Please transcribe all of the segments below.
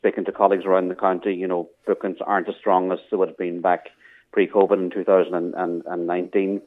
Speaking to colleagues around the county, bookings aren't as strong as they would have been back pre-COVID in 2019.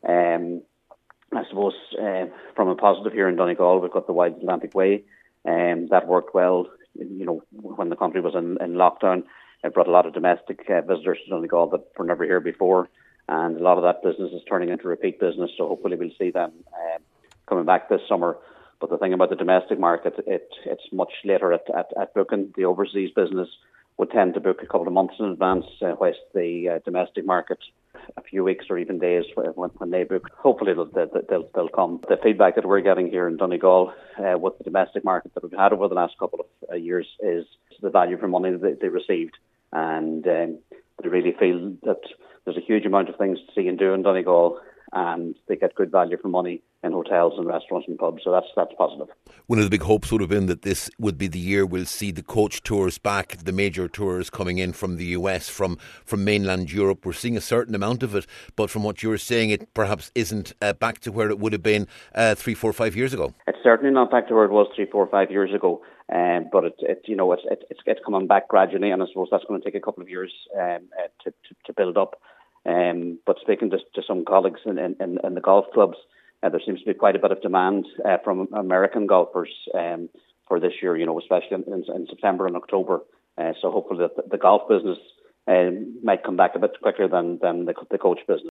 I suppose from a positive here in Donegal, we've got the Wide Atlantic Way, that worked well. When the country was in lockdown, it brought a lot of domestic visitors to Donegal that were never here before, and a lot of that business is turning into repeat business. So hopefully we'll see them coming back this summer. But the thing about the domestic market, it's much later at booking. The overseas business would tend to book a couple of months in advance, whilst the domestic market a few weeks or even days when they book. Hopefully they'll come. The feedback that we're getting here in Donegal with the domestic market that we've had over the last couple of years is the value for money that they received, and they really feel that there's a huge amount of things to see and do in Donegal, and they get good value for money in hotels and restaurants and pubs. So that's positive. One of the big hopes would have been that this would be the year we'll see the coach tours back, the major tours coming in from the US, from mainland Europe. We're seeing a certain amount of it, but from what you were saying, it perhaps isn't back to where it would have been 3, 4, 5 years ago. It's certainly not back to where it was 3, 4, 5 years ago, but it's coming back gradually, and I suppose that's going to take a couple of years to build up. But speaking to some colleagues in the golf clubs, there seems to be quite a bit of demand from American golfers for this year, especially in September and October. So hopefully the golf business might come back a bit quicker than the coach business.